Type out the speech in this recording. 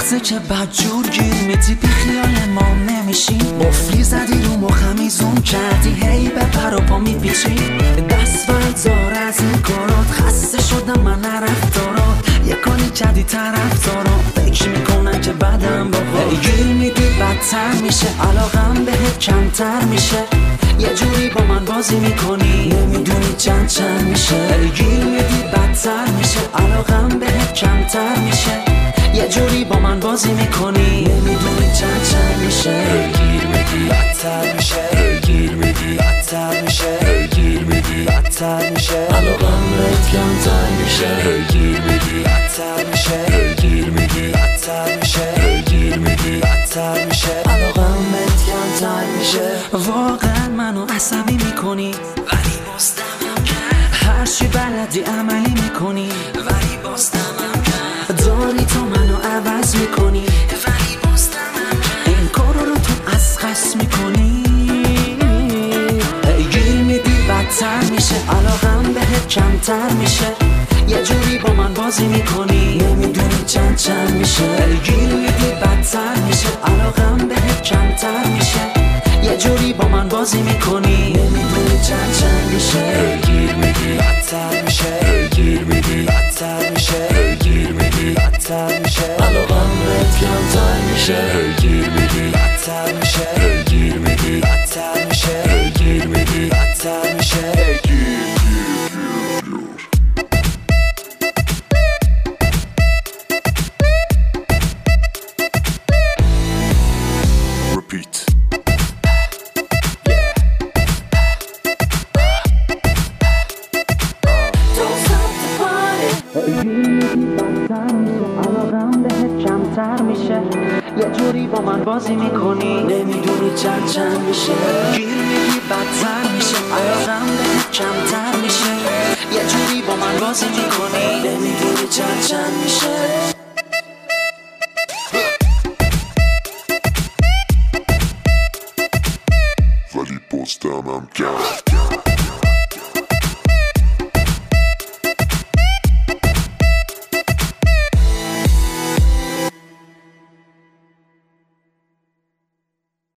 لحظه که بدجور گیر میدی بی خیال ما نمیشی، قفلی زدی رو مخمی زوم کردی هی به پر و پا میپیچی، دست بردار از این کارات، خسته شدم من رفتارات، یه کاری کردی طرفدارا فکر میکنن که بدم بابا، گیر میدی بدتر میشه، علاقم بهت کمتر میشه، یه جوری با من بازی میکنی نمیدونی چند میشه، گیر میدی بدتر میشه، علاقم بهت کمتر میشه، یه جوری با من بازی میکنی نمیدونی چند میشه، گیر میدی بدتر میشه، گیر میدی بدتر میشه، گیر میدی بدتر میشه، علاقم بهت کمتر میشه، گیر میدی بدتر میشه، گیر میدی بدتر میشه، گیر میدی بدتر میشه، علاقم بهت کمتر میشه. واقعا منو عصبی میکنی ولی باز دمم کرد، هر چی بلدی عملی میکنی ولی باز دمم کرد، داری تو منو عوض میکنی ولی باز دمم کرد، این کارو رو تو از قصد میکنی، گیر میدی بدتر میشه، علاقم بهت کمتر میشه، یه جوری با من بازی میکنی نمیدونی چند میشه، گیر میدی بدتر میشه، علاقم بهت کمتر میشه، یه جوری با من بازی میکنی نمیدونی چند میشه، گیر میدی بدتر میشه، گیر میدی بدتر میشه، گیر میدی بدتر میشه، علاقم بهت کمتر میشه، گیر میدی بدتر میشه، گیر میدی بدتر میشه، گیر میدی بدتر میشه. Repeat. علاقم بهت کمتر میشه، یه جوری با من بازی میکنی نمیدونی چند میشه، گیر میدی بدتر میشه، علاقم بهت کمتر میشه، یه جوری با من بازی میکنی نمیدونی چند میشه. ولی باز دمم کرد.